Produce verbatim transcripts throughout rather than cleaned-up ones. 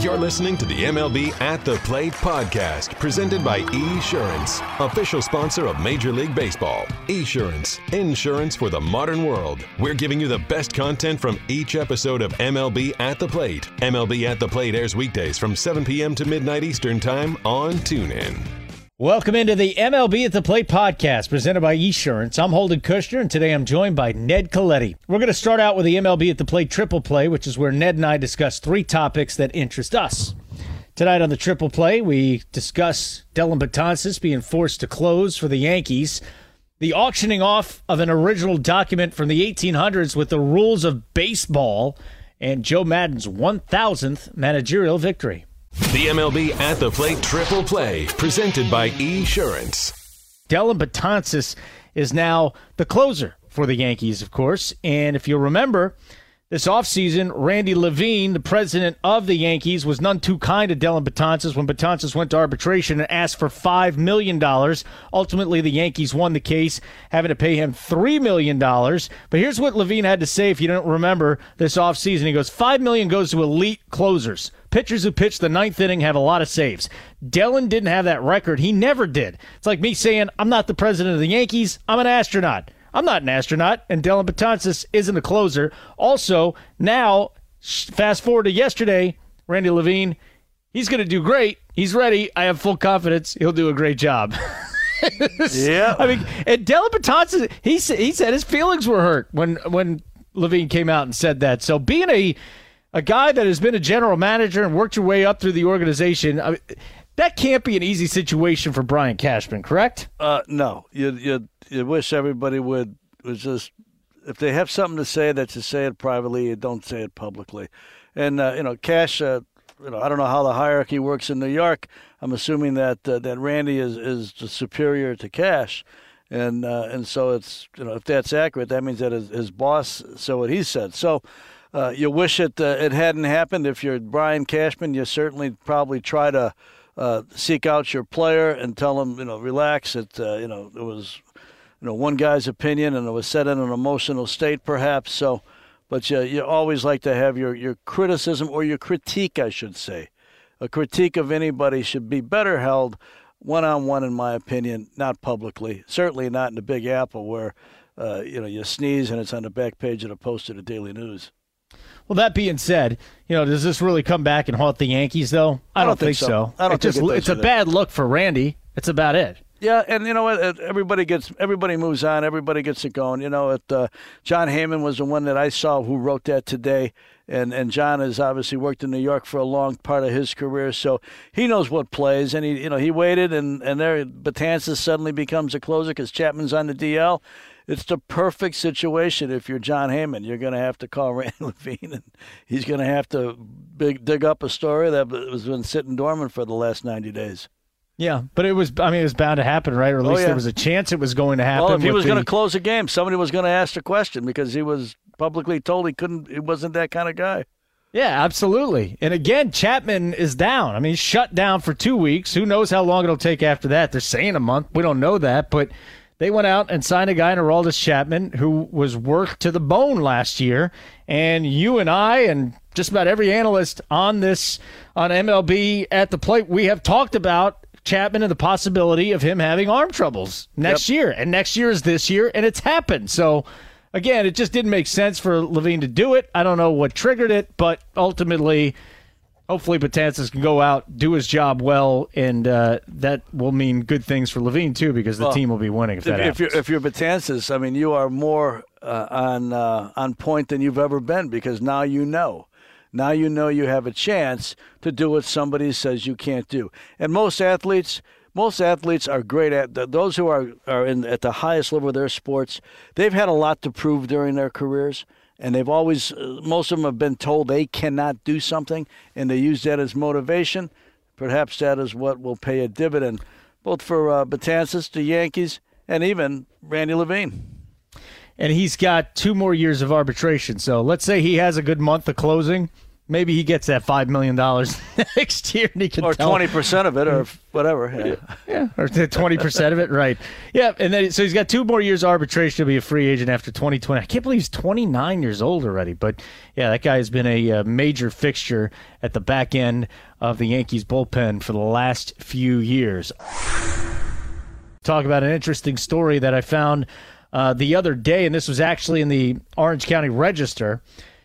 You're listening to the M L B At the Plate podcast, presented by Esurance, official sponsor of Major League Baseball. Esurance, insurance for the modern world. We're giving you the best content from each episode of M L B At the Plate. M L B At the Plate airs weekdays from seven p.m. to midnight Eastern Time on TuneIn. Welcome into the M L B At the Plate podcast, presented by Esurance. I'm Holden Kushner, and today I'm joined by Ned Colletti. We're going to start out with the M L B At the Plate Triple Play, which is where Ned and I discuss three topics that interest us. Tonight on the Triple Play, we discuss Dellin Betances being forced to close for the Yankees, the auctioning off of an original document from the eighteen hundreds with the rules of baseball, and Joe Maddon's one thousandth managerial victory. The M L B At the Plate Triple Play, presented by Esurance. Dellin Betances is now the closer for the Yankees, of course. And if you'll remember, this offseason, Randy Levine, the president of the Yankees, was none too kind to Dellin Betances when Betances went to arbitration and asked for five million dollars. Ultimately, the Yankees won the case, having to pay him three million dollars. But here's what Levine had to say if you don't remember this offseason. He goes, five million dollars goes to elite closers. Pitchers who pitch the ninth inning have a lot of saves. Dellin didn't have that record. He never did. It's like me saying, I'm not the president of the Yankees. I'm an astronaut. I'm not an astronaut, and Dellin Betances isn't a closer. Also, now, fast forward to yesterday, Randy Levine, he's going to do great. He's ready. I have full confidence he'll do a great job. Yeah. I mean, and Dellin Betances, he, he said his feelings were hurt when, when Levine came out and said that. So being a A guy that has been a general manager and worked your way up through the organization, I mean, that can't be an easy situation for Brian Cashman, correct? Uh, no. You you you wish everybody would was just if they have something to say, that you say it privately. You don't say it publicly. And uh, you know, Cash. Uh, you know, I don't know how the hierarchy works in New York. I'm assuming that uh, that Randy is is superior to Cash, and uh, and so it's you know if that's accurate, that means that his, his boss said what he said. So. Uh, you wish it uh, it hadn't happened. If you're Brian Cashman, you certainly probably try to uh, seek out your player and tell him, you know, relax. It uh, you know it was you know one guy's opinion, and it was set in an emotional state, perhaps. So, but you you always like to have your your criticism or your critique, I should say. A critique of anybody should be better held one on one, in my opinion, not publicly. Certainly not in the Big Apple, where uh, you know you sneeze and it's on the back page of the Post of the Daily News. Well, that being said, you know, does this really come back and haunt the Yankees, though? I, I don't, don't think, think so. so. I don't it just, think it does it's a either. bad look for Randy. That's about it. Yeah, and you know what? Everybody gets, everybody moves on. Everybody gets it going. You know, it, uh, John Heyman was the one that I saw who wrote that today, and and John has obviously worked in New York for a long part of his career, so he knows what plays. And he, you know, he waited, and and there, Betances suddenly becomes a closer because Chapman's on the D L. It's the perfect situation if you're John Heyman. You're going to have to call Randy Levine, and he's going to have to big, dig up a story that has been sitting dormant for the last ninety days. Yeah, but it was, I mean, it was bound to happen, right? Or at Oh, least yeah. there was a chance it was going to happen. Well, if he with was the- going to close a game, somebody was going to ask the question because he was publicly told he couldn't, he wasn't that kind of guy. Yeah, absolutely. And again, Chapman is down. I mean, he's shut down for two weeks. Who knows how long it'll take after that? They're saying a month. We don't know that, but they went out and signed a guy in Aroldis Chapman who was worked to the bone last year. And you and I and just about every analyst on this, on M L B At the Plate, we have talked about Chapman and the possibility of him having arm troubles next Yep. year. And next year is this year, and it's happened. So, again, it just didn't make sense for Levine to do it. I don't know what triggered it, but ultimately, hopefully Betances can go out, do his job well, and uh, that will mean good things for Levine, too, because the Well, team will be winning if that If, happens. if you're if you're Betances, I mean, you are more uh, on uh, on point than you've ever been because now you know. Now you know you have a chance to do what somebody says you can't do. And most athletes, most athletes are great at those who are are in at the highest level of their sports. They've had a lot to prove during their careers, and they've always uh, most of them have been told they cannot do something, and they use that as motivation. Perhaps that is what will pay a dividend, both for uh, Betances, the Yankees, and even Randy Levine. And he's got two more years of arbitration. So let's say he has a good month of closing. Maybe he gets that five million dollars next year, and he can or tell twenty percent of it, or whatever. Yeah, yeah, or twenty percent of it, right? Yeah, and then so he's got two more years arbitration to be a free agent after twenty twenty. I can't believe he's twenty-nine years old already. But yeah, that guy has been a, a major fixture at the back end of the Yankees bullpen for the last few years. Talk about an interesting story that I found uh, the other day, and this was actually in the Orange County Register.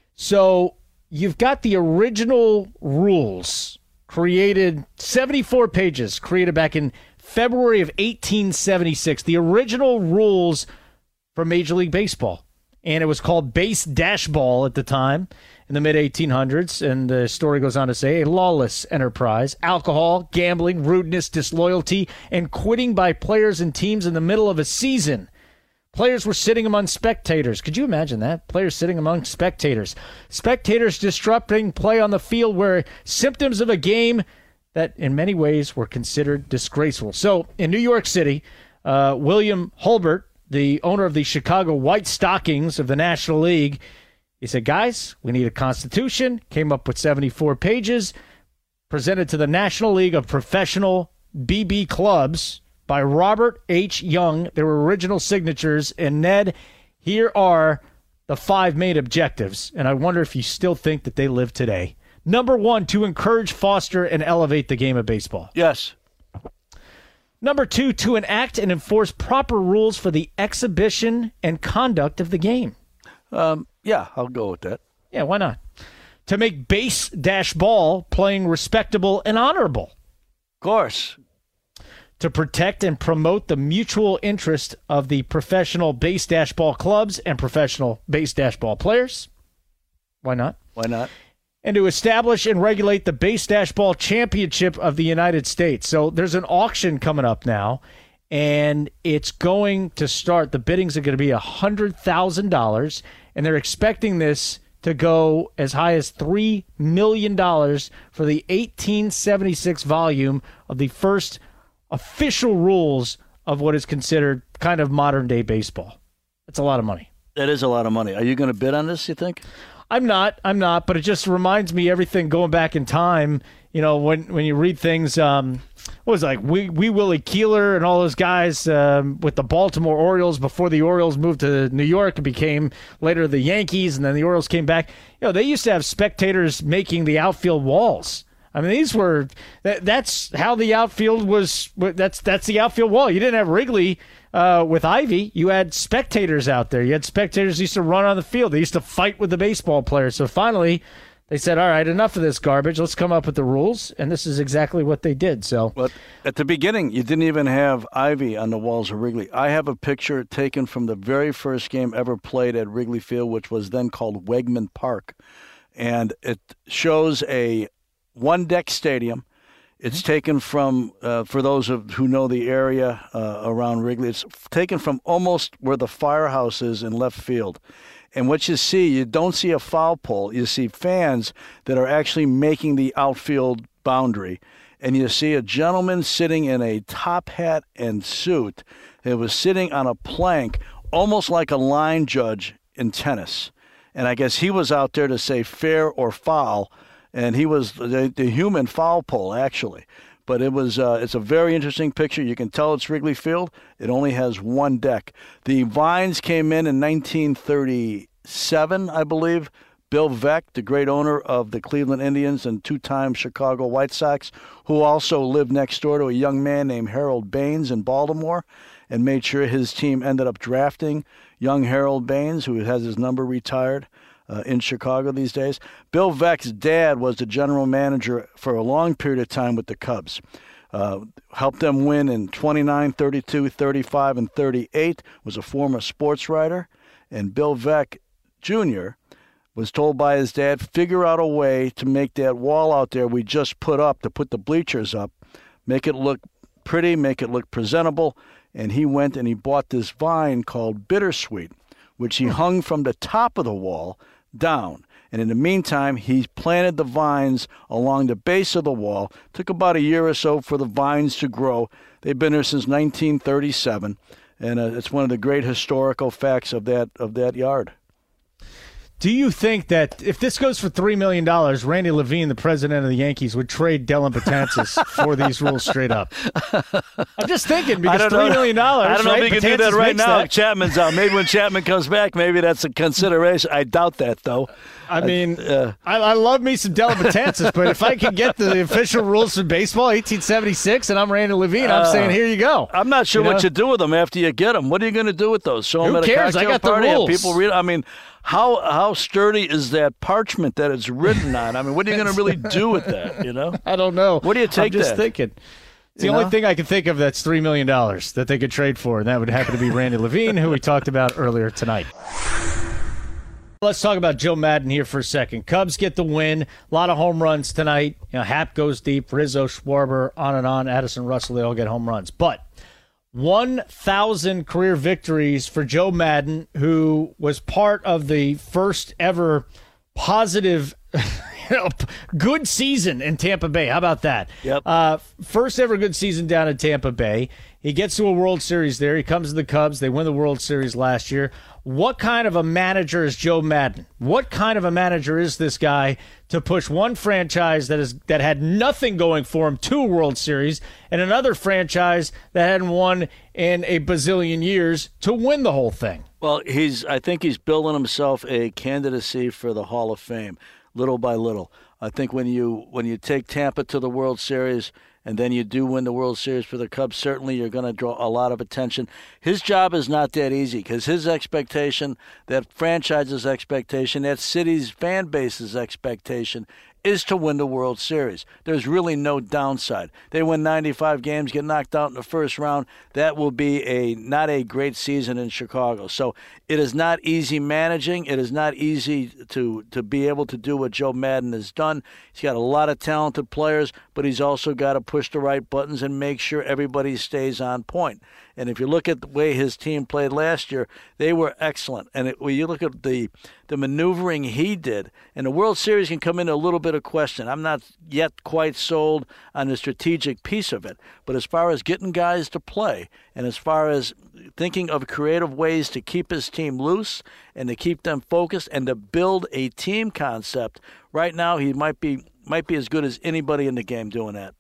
So you've got the original rules created, seventy-four pages, created back in February of eighteen seventy-six. The original rules for Major League Baseball. And it was called base dash ball at the time in the mid eighteen hundreds. And the story goes on to say, a lawless enterprise, alcohol, gambling, rudeness, disloyalty, and quitting by players and teams in the middle of a season. Players were sitting among spectators. Could you imagine that? Players sitting among spectators. Spectators disrupting play on the field were symptoms of a game that in many ways were considered disgraceful. So in New York City, uh, William Hulbert, the owner of the Chicago White Stockings of the National League, he said, guys, we need a constitution. Came up with seventy-four pages, presented to the National League of Professional B B Clubs by Robert H. Young. There were original signatures. And, Ned, here are the five main objectives. And I wonder if you still think that they live today. Number one, to encourage, foster, and elevate the game of baseball. Yes. Number two, to enact and enforce proper rules for the exhibition and conduct of the game. Um, yeah, I'll go with that. Yeah, why not? To make base dash ball playing respectable and honorable. Of course. To protect and promote the mutual interest of the professional base dash ball clubs and professional base dash ball players. Why not? Why not? And to establish and regulate the Base Dash Ball Championship of the United States. So there's an auction coming up now, and it's going to start. The biddings are going to be one hundred thousand dollars, and they're expecting this to go as high as three million dollars for the eighteen seventy-six volume of the first official rules of what is considered kind of modern-day baseball. That's a lot of money. That is a lot of money. Are you going to bid on this, you think? I'm not. I'm not. But it just reminds me everything going back in time. You know, when when you read things, um, what was it, like Wee, Wee Willie Keeler and all those guys um, with the Baltimore Orioles before the Orioles moved to New York and became later the Yankees, and then the Orioles came back. You know, they used to have spectators making the outfield walls. I mean, these were that, that's how the outfield was. That's that's the outfield wall. You didn't have Wrigley uh, with Ivy. You had spectators out there. You had spectators who used to run on the field. They used to fight with the baseball players. So finally, they said, "All right, enough of this garbage. Let's come up with the rules." And this is exactly what they did. So, but at the beginning, you didn't even have Ivy on the walls of Wrigley. I have a picture taken from the very first game ever played at Wrigley Field, which was then called Wegman Park, and it shows a one-deck stadium. It's taken from, uh, for those of who know the area uh, around Wrigley, it's taken from almost where the firehouse is in left field. And what you see, you don't see a foul pole. You see fans that are actually making the outfield boundary. And you see a gentleman sitting in a top hat and suit. It was sitting on a plank, almost like a line judge in tennis. And I guess he was out there to say fair or foul. And he was the, the human foul pole, actually. But it was uh, it's a very interesting picture. You can tell it's Wrigley Field. It only has one deck. The Vines came in in nineteen thirty-seven, I believe. Bill Veeck, the great owner of the Cleveland Indians and two-time Chicago White Sox, who also lived next door to a young man named Harold Baines in Baltimore and made sure his team ended up drafting young Harold Baines, who has his number retired. Uh, in Chicago these days. Bill Veeck's dad was the general manager for a long period of time with the Cubs. Uh, helped them win in twenty-nine, thirty-two, thirty-five, and thirty-eight, was a former sports writer. And Bill Veeck Junior was told by his dad, figure out a way to make that wall out there we just put up, to put the bleachers up, make it look pretty, make it look presentable. And he went and he bought this vine called Bittersweet, which he hung from the top of the wall down. And in the meantime, he planted the vines along the base of the wall. Took about a year or so for the vines to grow. They've been there since nineteen thirty-seven, and uh, it's one of the great historical facts of that of that yard. Do you think that if this goes for three million dollars, Randy Levine, the president of the Yankees, would trade Dellin Betances for these rules straight up? I'm just thinking because three million dollars. I don't know right? if he Betances can do that right now. That. Chapman's out. Maybe when Chapman comes back, maybe that's a consideration. I doubt that, though. I mean, uh, I, I love me some Dellin Betances, but if I could get the official rules for baseball, eighteen seventy-six, and I'm Randy Levine, I'm uh, saying here you go. I'm not sure you what know? you do with them after you get them. What are you going to do with those? Show Who them at cares? a cocktail I got party the rules. and people read. I mean, how how sturdy is that parchment that it's written on? I mean, what are you going to really do with that? You know, I don't know. What do you take? I'm just that? thinking. It's the you only know? thing I can think of that's three million dollars that they could trade for, and that would happen to be Randy Levine, who we talked about earlier tonight. Let's talk about Joe Maddon here for a second. Cubs get the win. A lot of home runs tonight. You know, Happ goes deep. Rizzo, Schwarber, on and on. Addison Russell, they all get home runs. But one thousand career victories for Joe Maddon, who was part of the first ever positive you know, good season in Tampa Bay. How about that? Yep. Uh, first ever good season down in Tampa Bay. He gets to a World Series there. He comes to the Cubs. They win the World Series last year. What kind of a manager is Joe Maddon? What kind of a manager is this guy to push one franchise that is that had nothing going for him to a World Series and another franchise that hadn't won in a bazillion years to win the whole thing? Well, he's. I think he's building himself a candidacy for the Hall of Fame, little by little. I think when you when you take Tampa to the World Series and then you do win the World Series for the Cubs, certainly you're going to draw a lot of attention. His job is not that easy because his expectation, that franchise's expectation, that city's fan base's expectation is to win the World Series. There's really no downside. They win ninety-five games, get knocked out in the first round. That will be a not a great season in Chicago. So it is not easy managing. It is not easy to, to be able to do what Joe Maddon has done. He's got a lot of talented players, but he's also got to push the right buttons and make sure everybody stays on point. And if you look at the way his team played last year, they were excellent. And it, when you look at the the maneuvering he did, and the World Series can come into a little bit of question. I'm not yet quite sold on the strategic piece of it. But as far as getting guys to play, and as far as thinking of creative ways to keep his team loose and to keep them focused and to build a team concept, right now he might be might be as good as anybody in the game doing that.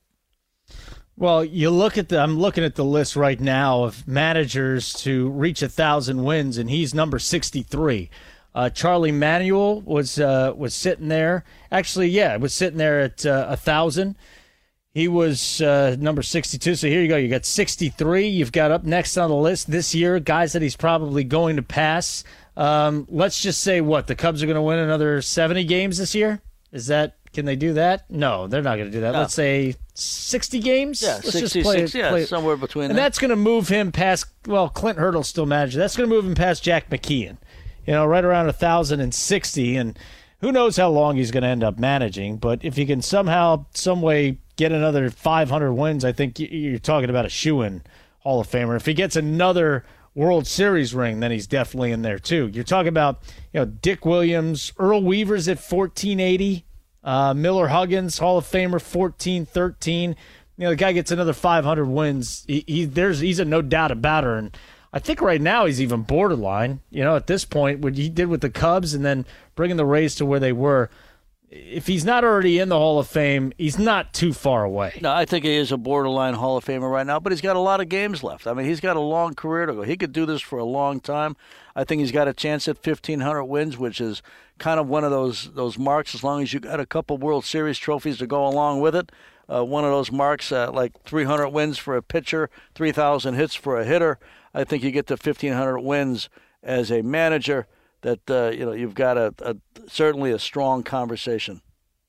Well, you look at the. I'm looking at the list right now of managers to reach a thousand wins, and he's number sixty-three. Uh, Charlie Manuel was uh, was sitting there. Actually, yeah, was sitting there at uh, a thousand. He was uh, number sixty-two. So here you go. You got sixty-three. You've got up next on the list this year guys that he's probably going to pass. Um, let's just say what the Cubs are going to win another seventy games this year. Is that? Can they do that? No, they're not going to do that. No. Let's say sixty games. Yeah, Let's sixty, just play, sixty, yeah, play. somewhere between and that. that's going to move him past, well, Clint Hurdle's still manager. That's going to move him past Jack McKeon, you know, right around one thousand sixty. And who knows how long he's going to end up managing. But if you can somehow, some way get another five hundred wins, I think you're talking about a shoo-in Hall of Famer. If he gets another World Series ring, then he's definitely in there too. You're talking about, you know, Dick Williams, Earl Weaver's at fourteen eighty. Uh, Miller Huggins, Hall of Famer, fourteen thirteen. You know, the guy gets another five hundred wins. He, he there's he's a no doubt about it. And I think right now he's even borderline. You know, at this point, what he did with the Cubs and then bringing the Rays to where they were. If he's not already in the Hall of Fame, he's not too far away. No, I think he is a borderline Hall of Famer right now, but he's got a lot of games left. I mean, he's got a long career to go. He could do this for a long time. I think he's got a chance at fifteen hundred wins, which is kind of one of those those marks, as long as you got a couple World Series trophies to go along with it. Uh, one of those marks, uh, like three hundred wins for a pitcher, three thousand hits for a hitter. I think you get to fifteen hundred wins as a manager. That uh, you know, you've got a, a certainly a strong conversation.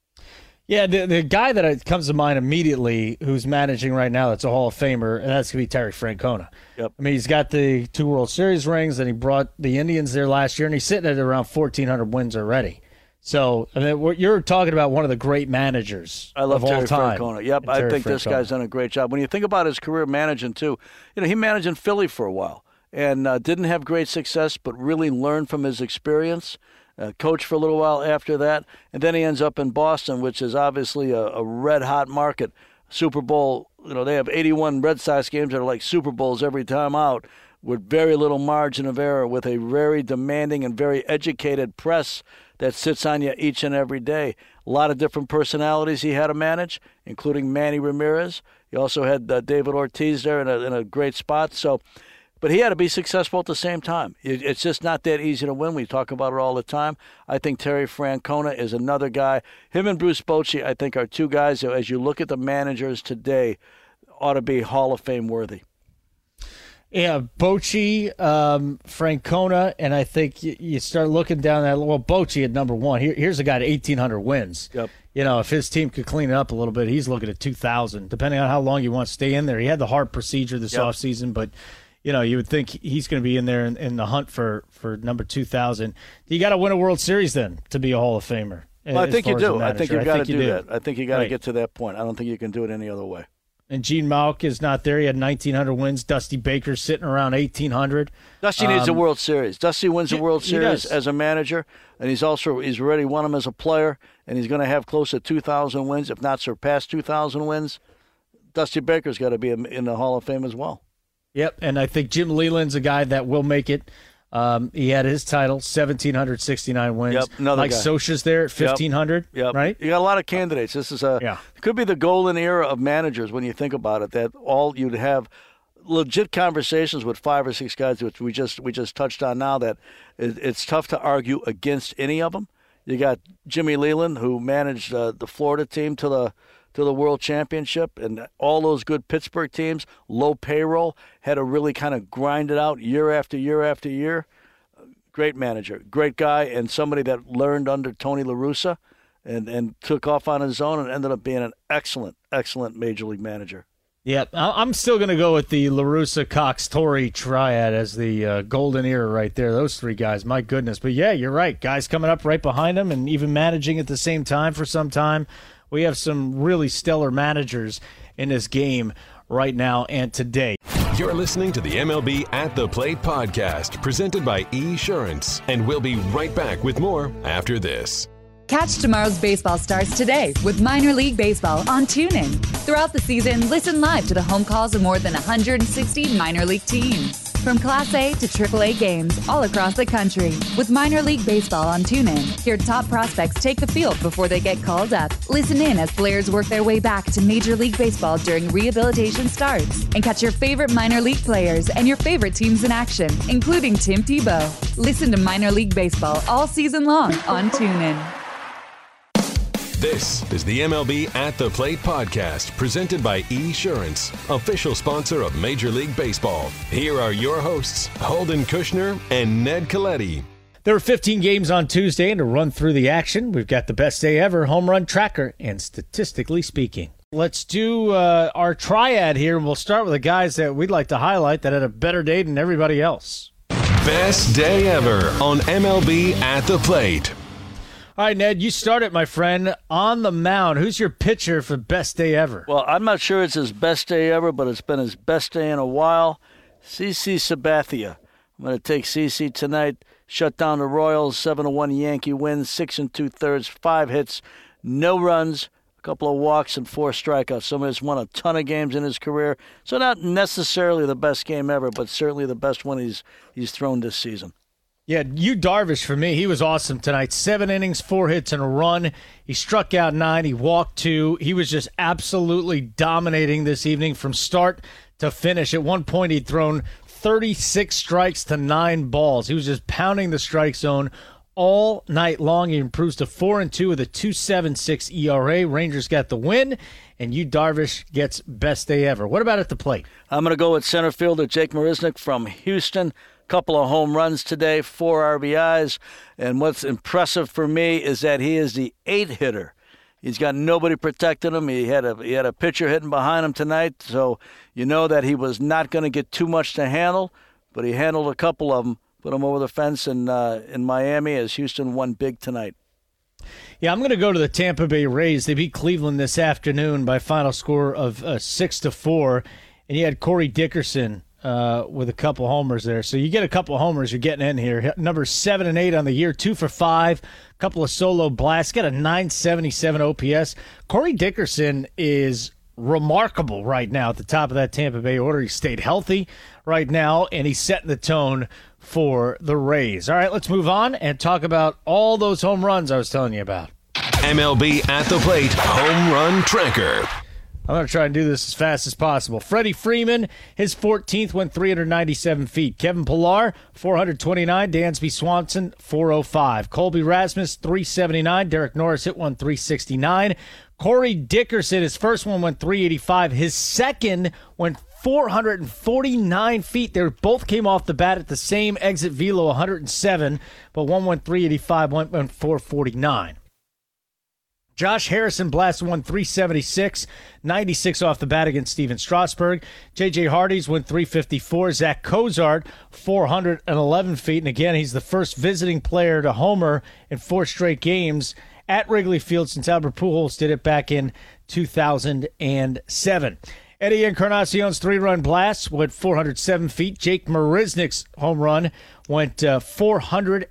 Yeah, the the guy that comes to mind immediately who's managing right now that's a Hall of Famer, and that's going to be Terry Francona. Yep. I mean, he's got the two World Series rings, and he brought the Indians there last year, and he's sitting at around fourteen hundred wins already. So, I mean, what you're talking about, one of the great managers I love of Terry all time. Francona. Yep, I think this guy's done a great job. When you think about his career managing, too, you know, he managed in Philly for a while. And uh, didn't have great success, but really learned from his experience. Uh, coached for a little while after that, and then he ends up in Boston, which is obviously a, a red-hot market. Super Bowl, you know, they have eighty-one Red Sox games that are like Super Bowls every time out. with very little margin of error, with a very demanding and very educated press that sits on you each and every day. A lot of different personalities he had to manage, including Manny Ramirez. He also had uh, David Ortiz there in a, in a great spot. So, but he had to be successful at the same time. It, it's just not that easy to win. We talk about it all the time. I think Terry Francona is another guy. Him and Bruce Bochy, I think, are two guys that, as you look at the managers today, ought to be Hall of Fame worthy. Yeah, Bochy, um, Francona, and I think you, you start looking down that. Well, Bochy at number one. Here, here's a guy at eighteen hundred wins. Yep. You know, if his team could clean it up a little bit, he's looking at two thousand, depending on how long you want to stay in there. He had the heart procedure this yep. offseason, but, you know, you would think he's going to be in there in, in the hunt for, for number two thousand. You got to win a World Series then to be a Hall of Famer. Well, I think you do. I think you've got to do, do that. I think you got to right. get to that point. I don't think you can do it any other way. And Gene Mauch is not there. He had nineteen hundred wins. Dusty Baker's sitting around eighteen hundred. Dusty needs um, a World Series. Dusty wins a World Series as a manager, and he's also he's already won them as a player, and he's going to have close to two thousand wins, if not surpass two thousand wins. Dusty Baker's got to be in the Hall of Fame as well. Yep, and I think Jim Leyland's a guy that will make it. Um, he had his title, one thousand seven hundred sixty-nine wins. Yep, another Mike guy. Scioscia's there at fifteen hundred, yep, yep. right? You got a lot of candidates. This is a yeah. It could be the golden era of managers when you think about it, that all you'd have legit conversations with five or six guys, which we just we just touched on now, that it, it's tough to argue against any of them. You got Jimmy Leyland, who managed uh, the Florida team to the to the World Championship, and all those good Pittsburgh teams, low payroll, had to really kind of grind it out year after year after year. Great manager, great guy, and somebody that learned under Tony La Russa and, and took off on his own and ended up being an excellent, excellent Major League manager. Yeah, I'm still going to go with the La Russa, Cox, Torre triad as the uh, golden era right there. Those three guys, my goodness. But, yeah, you're right. Guys coming up right behind them and even managing at the same time for some time. We have some really stellar managers in this game right now and today. You're listening to the M L B At the Plate podcast, presented by eSurance. And we'll be right back with more after this. Catch tomorrow's baseball starts today with Minor League Baseball on TuneIn. Throughout the season, listen live to the home calls of more than one hundred sixty minor league teams. From Class A to triple A games all across the country. With Minor League Baseball on TuneIn, hear top prospects take the field before they get called up. Listen in as players work their way back to Major League Baseball during rehabilitation starts. And catch your favorite minor league players and your favorite teams in action, including Tim Tebow. Listen to Minor League Baseball all season long on TuneIn. This is the M L B At the Plate podcast, presented by eSurance, official sponsor of Major League Baseball. Here are your hosts, Holden Kushner and Ned Colletti. There were fifteen games on Tuesday, and to run through the action, we've got the best day ever, home run tracker, and statistically speaking. Let's do uh, our triad here, and we'll start with the guys that we'd like to highlight that had a better day than everybody else. Best day ever on M L B At the Plate. All right, Ned, you start it, my friend. On the mound, who's your pitcher for best day ever? Well, I'm not sure it's his best day ever, but it's been his best day in a while. CeCe Sabathia. I'm going to take CeCe tonight. Shut down the Royals, seven to one Yankee win, six and two-thirds, five hits, no runs, a couple of walks, and four strikeouts. Somebody that's won a ton of games in his career. So not necessarily the best game ever, but certainly the best one he's he's thrown this season. Yeah, Yu Darvish for me. He was awesome tonight. Seven innings, four hits, and a run. He struck out nine. He walked two. He was just absolutely dominating this evening from start to finish. At one point, he'd thrown thirty-six strikes to nine balls. He was just pounding the strike zone all night long. He improves to four and two with a two point seven six E R A. Rangers got the win, and Yu Darvish gets best day ever. What about at the plate? I'm going to go with center fielder Jake Marisnick from Houston. Couple of home runs today, four R B Is, and what's impressive for me is that he is the eight hitter. He's got nobody protecting him. He had a he had a pitcher hitting behind him tonight, so you know that he was not going to get too much to handle, but he handled a couple of them, put them over the fence in uh, in Miami as Houston won big tonight. Yeah, I'm going to go to the Tampa Bay Rays. They beat Cleveland this afternoon by a final score of uh, six to four, and you had Corey Dickerson Uh, with a couple homers there. So you get a couple homers, you're getting in here. Number seven and eight on the year, two for five, couple of solo blasts, got a nine seventy-seven O P S. Corey Dickerson is remarkable right now at the top of that Tampa Bay order. He stayed healthy right now, and he's setting the tone for the Rays. All right, let's move on and talk about all those home runs I was telling you about. M L B At the Plate Home Run Tracker. I'm going to try and do this as fast as possible. Freddie Freeman, his fourteenth, went three hundred ninety-seven feet. Kevin Pillar, four hundred twenty-nine. Dansby Swanson, four oh five. Colby Rasmus, three seventy-nine. Derek Norris hit one, three sixty-nine. Corey Dickerson, his first one went three eighty-five. His second went four hundred forty-nine feet. They both came off the bat at the same exit velo, one hundred seven, but one went three eighty-five, one went four forty-nine. Josh Harrison blasted one three seventy-six, ninety-six off the bat against Steven Strasburg. J J Hardy's went three fifty-four. Zach Cozart, four hundred eleven feet. And again, he's the first visiting player to homer in four straight games at Wrigley Field since Albert Pujols did it back in two thousand seven. Eddie Encarnacion's three-run blast went four hundred seven feet. Jake Marisnick's home run went uh, four hundred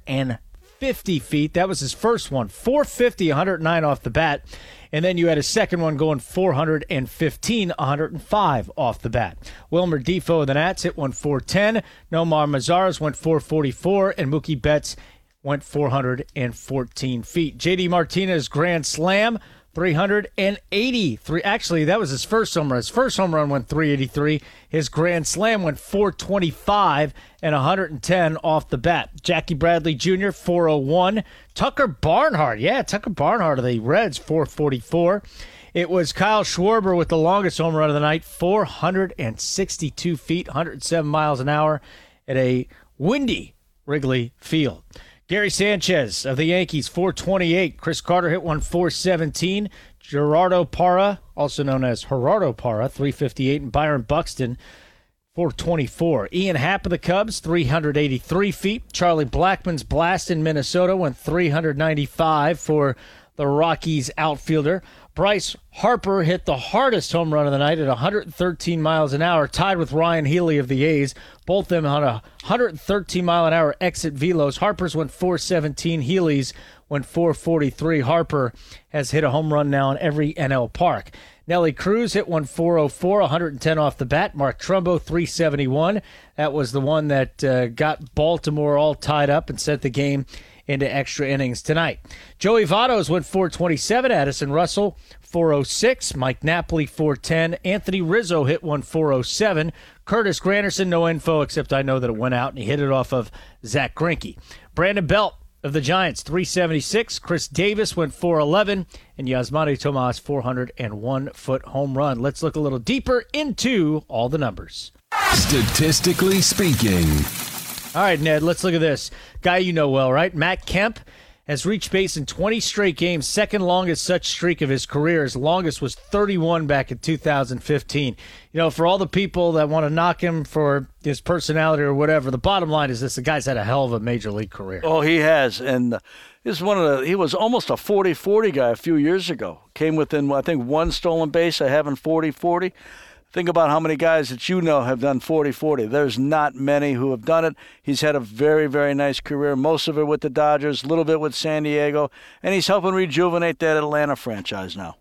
fifty feet. That was his first one. four fifty, one hundred nine off the bat. And then you had a second one going four hundred fifteen, one hundred five off the bat. Wilmer Defoe of the Nats hit one four ten. Nomar Mazara went four forty-four. And Mookie Betts went four hundred fourteen feet. J D Martinez grand slam, three hundred eighty-three. Actually, that was his first home run. His first home run went three eighty-three. His grand slam went four twenty-five and one hundred ten off the bat. Jackie Bradley Junior, four oh one. Tucker Barnhart, yeah, Tucker Barnhart of the Reds, four forty-four. It was Kyle Schwarber with the longest home run of the night, four hundred sixty-two feet, one hundred seven miles an hour at a windy Wrigley Field. Gary Sanchez of the Yankees, four twenty-eight. Chris Carter hit one four seventeen. Gerardo Parra, also known as Gerardo Parra, three fifty-eight. And Byron Buxton, four twenty-four. Ian Happ of the Cubs, three hundred eighty-three feet. Charlie Blackmon's blast in Minnesota went three hundred ninety-five for the Rockies outfielder. Bryce Harper hit the hardest home run of the night at one hundred thirteen miles an hour, tied with Ryan Healy of the A's. Both of them on a one hundred thirteen mile an hour exit velos. Harper's went four seventeen, Healy's went four forty-three. Harper has hit a home run now in every N L park. Nelly Cruz hit one four oh four, one hundred ten off the bat. Mark Trumbo, three seventy-one. That was the one that uh, got Baltimore all tied up and sent the game into extra innings tonight. Joey Votto's went four twenty-seven. Addison Russell, four oh six. Mike Napoli, four ten. Anthony Rizzo hit one four oh seven. Curtis Granderson, no info, except I know that it went out, and he hit it off of Zach Greinke. Brandon Belt of the Giants, three seventy-six. Chris Davis went four eleven. And Yasmani Tomas, four hundred one foot home run. Let's look a little deeper into all the numbers. Statistically speaking. All right, Ned, let's look at this. Guy you know well, right? Matt Kemp has reached base in twenty straight games, second longest such streak of his career. His longest was thirty-one back in two thousand fifteen. You know, for all the people that want to knock him for his personality or whatever, the bottom line is this: the guy's had a hell of a major league career. Oh, he has, and this is one of the. He was almost a forty forty guy a few years ago. Came within, I think, one stolen base of having forty forty. Think about how many guys that you know have done forty forty. There's not many who have done it. He's had a very, very nice career, most of it with the Dodgers, a little bit with San Diego, and he's helping rejuvenate that Atlanta franchise now.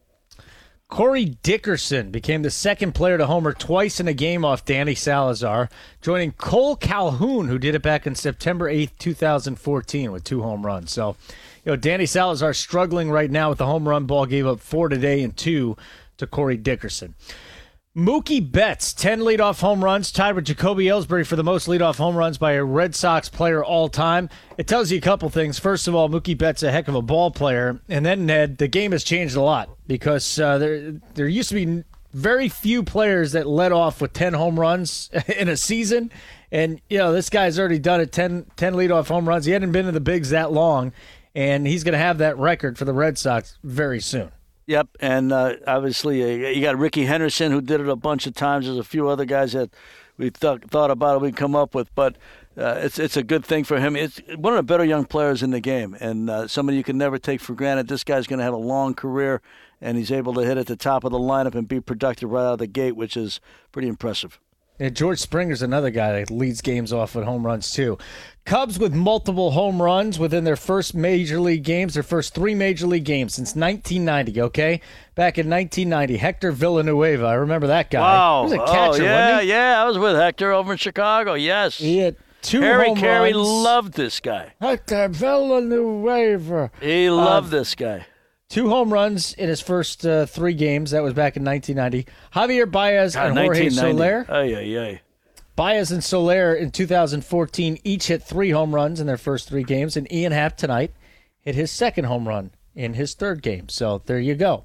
Corey Dickerson became the second player to homer twice in a game off Danny Salazar, joining Cole Calhoun, who did it back on September eighth, twenty fourteen with two home runs. So, you know, Danny Salazar struggling right now with the home run ball, gave up four today and two to Corey Dickerson. Mookie Betts, ten leadoff home runs, tied with Jacoby Ellsbury for the most leadoff home runs by a Red Sox player all time. It tells you a couple things. First of all, Mookie Betts a heck of a ball player. And then, Ned, the game has changed a lot because uh, there there used to be very few players that led off with ten home runs in a season. And, you know, this guy's already done it, ten, ten leadoff home runs. He hadn't been in the bigs that long, and he's going to have that record for the Red Sox very soon. Yep, and uh, obviously uh, you got Ricky Henderson, who did it a bunch of times. There's a few other guys that we th- thought about it we'd come up with, but uh, it's it's a good thing for him. It's one of the better young players in the game, and uh, somebody you can never take for granted. This guy's going to have a long career, and he's able to hit at the top of the lineup and be productive right out of the gate, which is pretty impressive. And George Springer's another guy that leads games off with home runs, too. Cubs with multiple home runs within their first major league games, their first three major league games since nineteen ninety, okay? Back in nineteen ninety, Hector Villanueva. I remember that guy. Wow. He was a catcher, oh, yeah, wasn't he? yeah. I was with Hector over in Chicago, yes. He had two Harry home Carey runs. loved this guy. Hector Villanueva. He loved Um, this guy. Two home runs in his first uh, three games. That was back in nineteen ninety. Javier Baez God, and Jorge Soler. Oh, yeah, yeah. Baez and Soler in two thousand fourteen each hit three home runs in their first three games, and Ian Happ tonight hit his second home run in his third game. So there you go.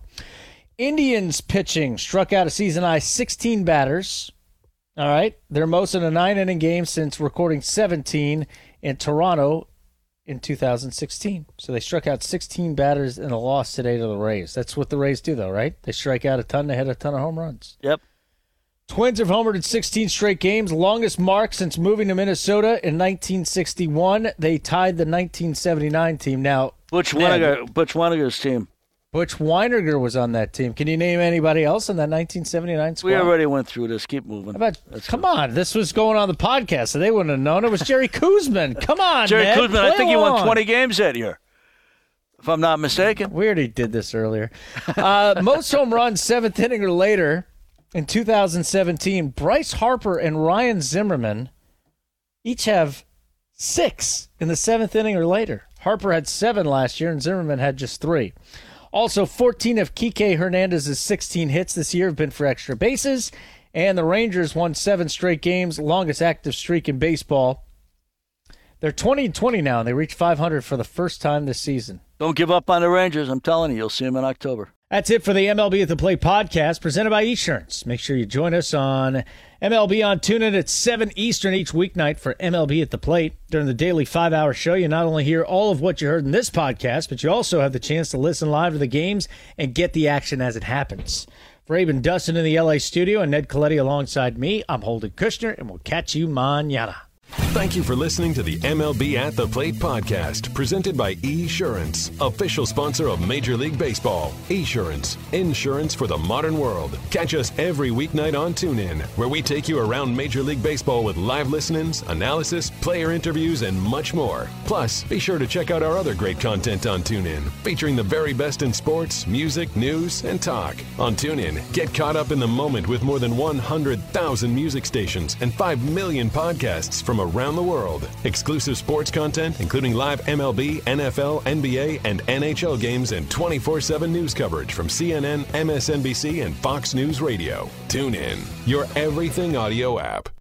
Indians pitching struck out a season-high sixteen batters. All right, their most in a nine-inning game since recording seventeen in Toronto in two thousand sixteen. So they struck out sixteen batters in a loss today to the Rays. That's what the Rays do, though, right? They strike out a ton, they hit a ton of home runs. Yep. Twins have homered in sixteen straight games, longest mark since moving to Minnesota in nineteen sixty-one. They tied the nineteen seventy-nine team. Now, Butch Ned, Winiger, Butch Winiger's team. Butch Weiniger was on that team. Can you name anybody else in that nineteen seventy-nine squad? We already went through this. Keep moving. How about, That's come it. on, this was going on the podcast, so they wouldn't have known. It was Jerry Kuzman. Come on, Jerry Ned, Kuzman, I play think he won along. twenty games that year, if I'm not mistaken. We already did this earlier. Uh, most home runs, seventh inning or later in two thousand seventeen. Bryce Harper and Ryan Zimmerman each have six in the seventh inning or later. Harper had seven last year, and Zimmerman had just three. Also, fourteen of Kike Hernandez's sixteen hits this year have been for extra bases, and the Rangers won seven straight games, longest active streak in baseball. They're twenty and twenty now, and they reached five hundred for the first time this season. Don't give up on the Rangers. I'm telling you, you'll see them in October. That's it for the M L B at the Plate podcast presented by Esurance. Make sure you join us on M L B on TuneIn at seven Eastern each weeknight for M L B at the Plate. During the daily five-hour show, you not only hear all of what you heard in this podcast, but you also have the chance to listen live to the games and get the action as it happens. For Abe and Dustin in the L A studio and Ned Coletti alongside me, I'm Holden Kushner, and we'll catch you mañana. Thank you for listening to the M L B at the Plate podcast, presented by Esurance, official sponsor of Major League Baseball. Esurance, insurance for the modern world. Catch us every weeknight on TuneIn, where we take you around Major League Baseball with live listen-ins, analysis, player interviews, and much more. Plus, be sure to check out our other great content on TuneIn, featuring the very best in sports, music, news, and talk. On TuneIn, get caught up in the moment with more than one hundred thousand music stations and five million podcasts from around the world. Exclusive sports content, including live M L B, N F L, N B A, and N H L games, and twenty-four seven news coverage from C N N, M S N B C, and Fox News Radio. Tune in, your everything audio app.